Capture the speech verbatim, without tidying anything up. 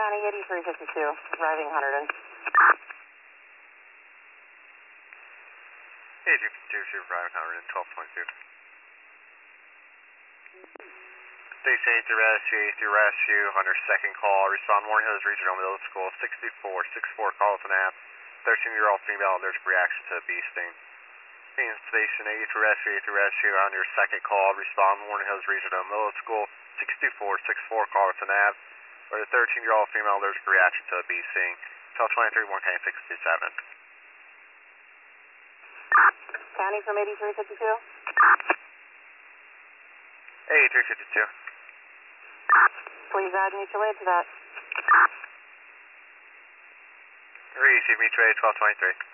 County eighty-three fifty-two, arriving Hunterdon. eighty-three fifty-two, arriving Hunterdon, twelve twenty-two. Station eighty-three Rescue, eighty-three Rescue, under second call, respond Warren Hills Regional Middle School, sixty-four sixty-four, Carlton Ave, thirteen-year-old female allergic reaction to a bee sting. Station eighty-three Rescue, eighty-three Rescue, on your second call, respond Warren Hills Regional Middle School, sixty-four sixty-four, Carlton Ave, where the thirteen-year-old female allergic reaction to a bee sting. Tell twenty-three, one K sixty-seven. County from eighty-three fifty-two? eighty-three fifty-two. Please add mutual aid to that. Receive mutual aid, twelve twenty-three.